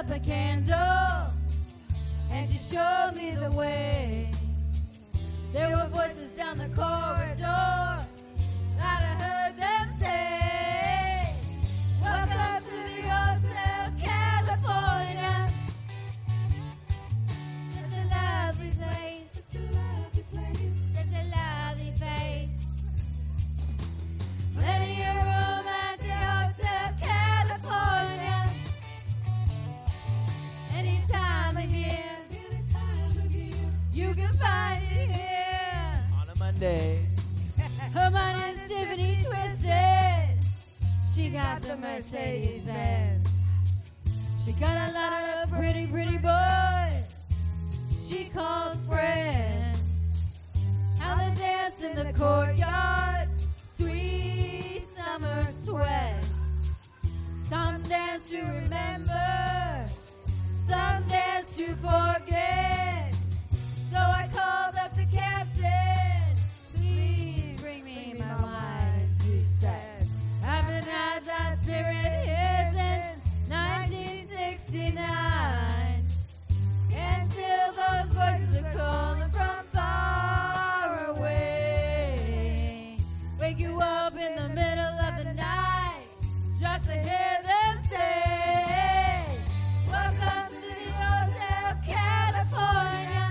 up a candle, and she showed me the way. There were voices down the corridor that I heard them say, welcome to the Hotel California. Such a lovely place, such a lovely place, such a lovely place. Plenty of room at the Hotel California. Any time of year, you can find it here. On a Monday. Her mind is Tiffany twisted. She got the Mercedes Benz. She got a lot of pretty, pretty boys she calls friends. How they dance in the courtyard, sweet summer sweat. Some dance to remember, some dance to forget. So I called up the captain, please bring me my wine. He said, haven't had that spirit here since 1969. And still those voices are calling from far away. Wake you up in the middle of the night just to hear them say, welcome to the Hotel California.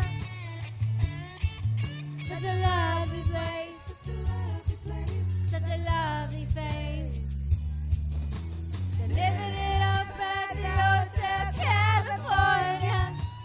Such a lovely place, such a lovely place, such a lovely face. They're living it up at the Hotel California.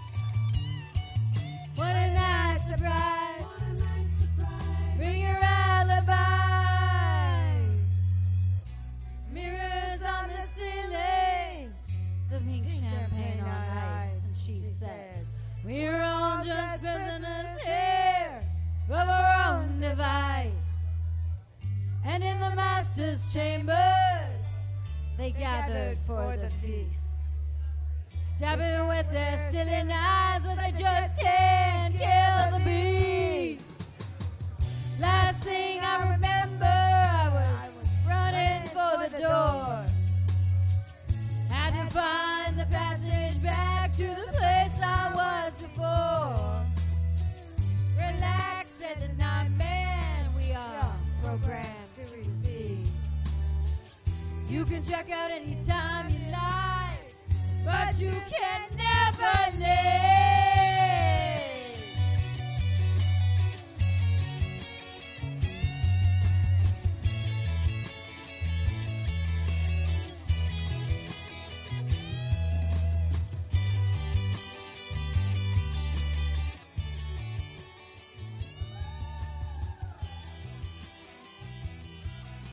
What a nice surprise, what a nice surprise. Bring your alibis. Mirrors on the ceiling, the pink champagne on ice. And she said, we're all just prisoners here of our own device. And in the master's chambers, they gathered for the feast. Stabbing with their stilly knives, but they just can't kill the beast. Last thing I remember, I was running for the door. Had to find the passage back to the place I was before. Relax, said the night man, we are programmed to receive. You can check out any